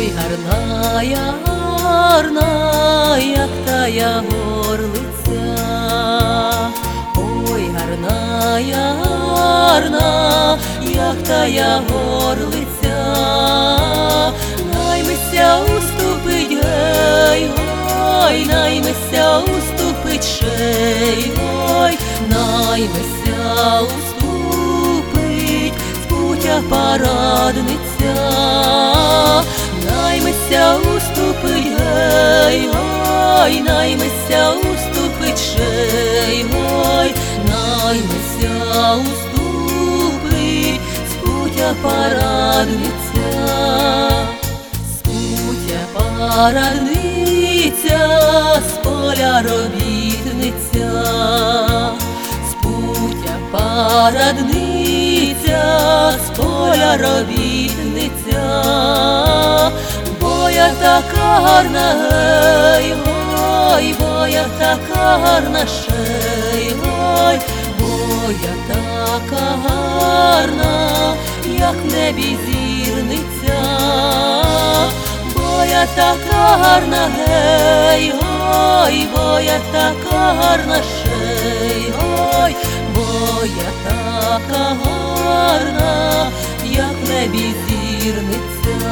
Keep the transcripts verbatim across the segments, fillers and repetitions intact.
Ой, гарная, гарна, як тая горлиця, ой, гарная, гарна, як тая горлиця, наймися уступить, гей, ой, наймися уступить шей, ой, наймися уступить з путя парадниця, наймися уступить, гей, ой, наймися уступить шей, ой, наймися уступить з путя парадниця, з путя парадниця, з поля робітниця, з путя парадниця, з поля робітниця, бо я така гарна, гей, ой, бо я така гарна шей, ой, бо я така гарна, як в небі зірниця, бо я така гарна, гей, ой, бо я така гарна шей, ой, бо я така гарна, як в небі зірниця.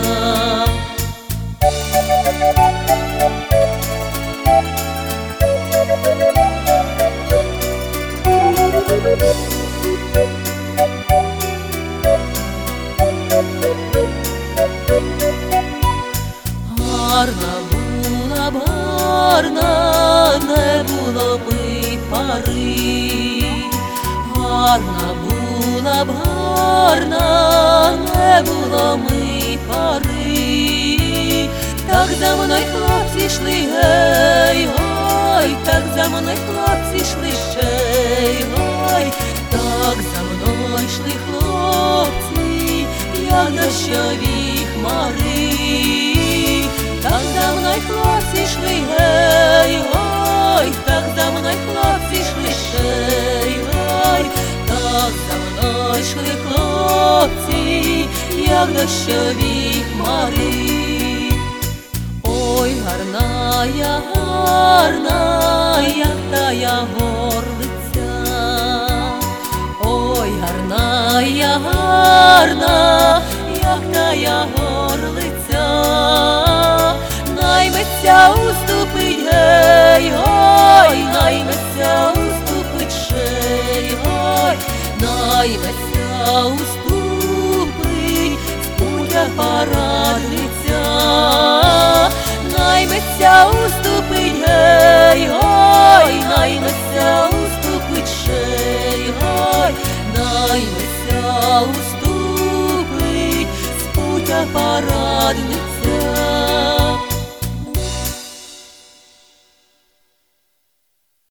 Гарна була б гарна, не було б і пари, гарна була б гарна, не було б і пари, так за мною хлопці йшли, гей, ой, так за мною хлопці йшли ще, ой, так за мною йшли хлопці, як дощові хмари, так за мною хлопці йшли, гей, ой, так за мною хлопці йшли ще, ой, так за мною йшли хлопці, як дощові хмари. Ой, гарна я, гарна, як тая горлиця, ой, гарна я, гарна, як тая горлиця, наймиться уступить, гей, ой, наймиться уступить шей, ой, наймиться уступить з путя парадниця,